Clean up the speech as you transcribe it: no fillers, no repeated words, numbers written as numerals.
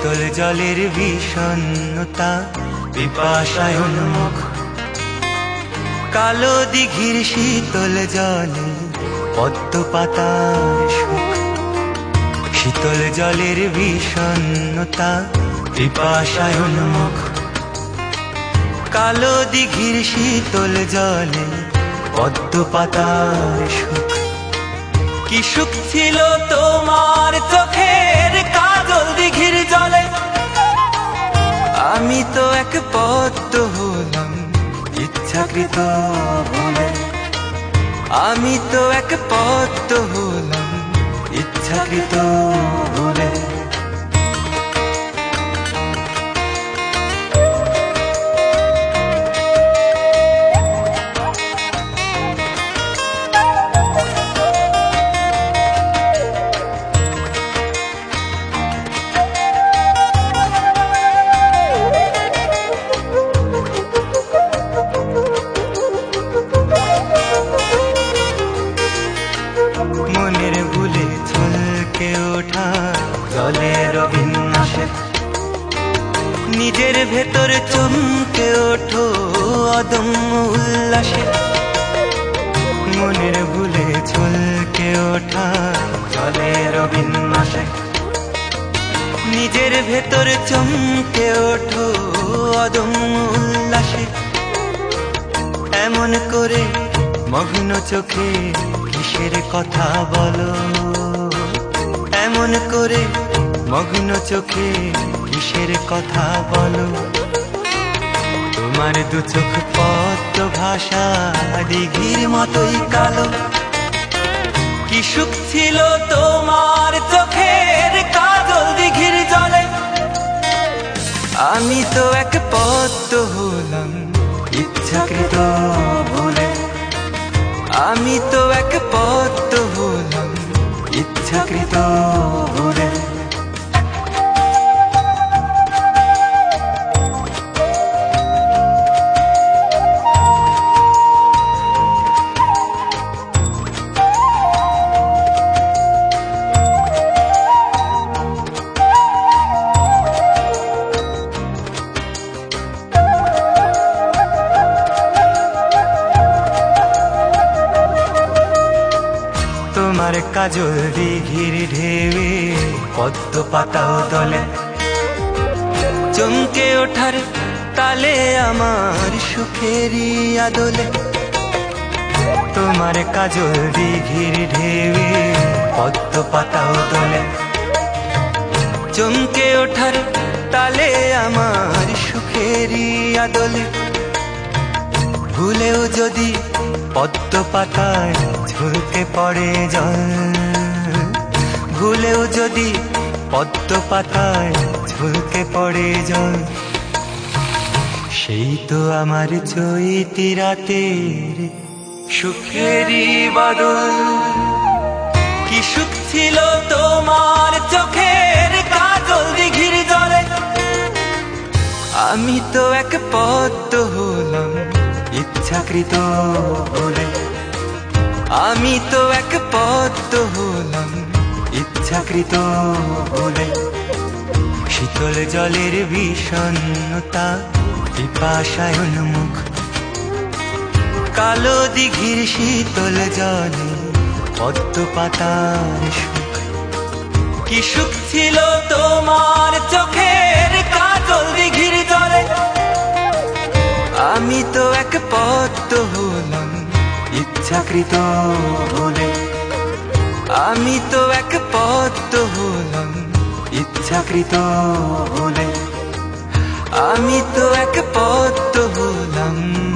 শীতল জলের বিষণ্ণতা পিপাসায় উন্মুখ, কালো দিঘির শীতল জলে পদ্ম পাতার সুখ। শীতল জলের বিষণ্ণতা পিপাসায় উন্মুখ, কালো দিঘির শীতল জলে পদ্ম পাতার সুখ। কি সুখ ছিল তোমার চোখের কাজল দিঘির জলে, আমি তো এক পদ্ম হলাম ইচ্ছাকৃত ভুলে। আমি তো এক পদ্ম হলাম ইচ্ছাকৃত ভুলে। মনের ভুলে ছলকে ওঠা জলের বিন্যাসে, নিজের ভেতর চমকে ওঠো অদম্য উল্লাসে। মনের ভুলে ছলকে ওঠা জলের বিন্যাসে, নিজের ভেতর চমকে ওঠো অদম্য উল্লাসে। এমন করে মগ্ন চোখে কিসের কথা বলো, এমন করে মগ্ন চোখে কিসের কথা বলো। তোমার দু চোখ পদ্ম ভাষা দিঘির মতোই কালো। কি সুখ ছিল তোমার চোখের কাজল দিঘির জলে, আমি তো এক পদ্ম হলাম ইচ্ছাকৃত ভুলে। আমি তো এক পদ্ম হলাম ইচ্ছাকৃত ভুলে। তোমার কাজল দিঘির ঢেউয়ে পদ্ম পাতাও দলে, চমকে ওঠার তালে আমার সুখেরই আদলে। তোমার কাজল দিঘির ঢেউয়ে পদ্ম পাতাও দলে, চমকে ওঠার তালে আমার সুখেরই আদলে। ভুলেও যদি পদ্ম পাতায় ঝলকে পড়ে জল, ভুলেও যদি পদ্ম পাতায় ঝলকে পড়ে জল, সেই তো আমার চৈতি রাতের সুখেরই বাদল। কি সুখ ছিল তোমার চোখের কাজল দিঘির জলে, আমি তো এক পদ্ম হলাম ইচ্ছাকৃত ভুলে। আমি তো এক পদ্ম হলাম ইচ্ছাকৃত ভুলে। শীতল জলের বিষণ্ণতা পিপাসায় উন্মুখ, কালো দিঘির শীতল জলে পদ্ম পাতার সুখ। কি সুখ ছিল তোমার চোখের কাজল দিঘির জলে, আমি তো এক পদ্ম হলাম ইচ্ছাকৃত ভুলে। আমি তো এক পদ্ম হলাম ইচ্ছাকৃত ভুলে। আমি তো এক পদ্ম হলাম